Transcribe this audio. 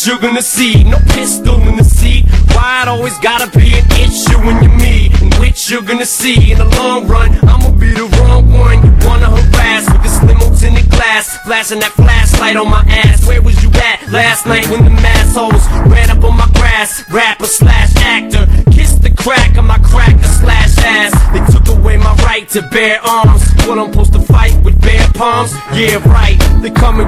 you're gonna see. No pistol in the seat. Why it always gotta be an issue when you're me? And which you're gonna see in the long run. I'ma be the wrong one you wanna harass with this limo tinted glass, flashing that flashlight on my ass. Where was you at last night when the mass holes ran up on my grass? Rapper slash actor, kiss the crack of my cracker slash ass. They took away my right to bear arms. What I'm supposed to fight with bare palms? Yeah, right. They come and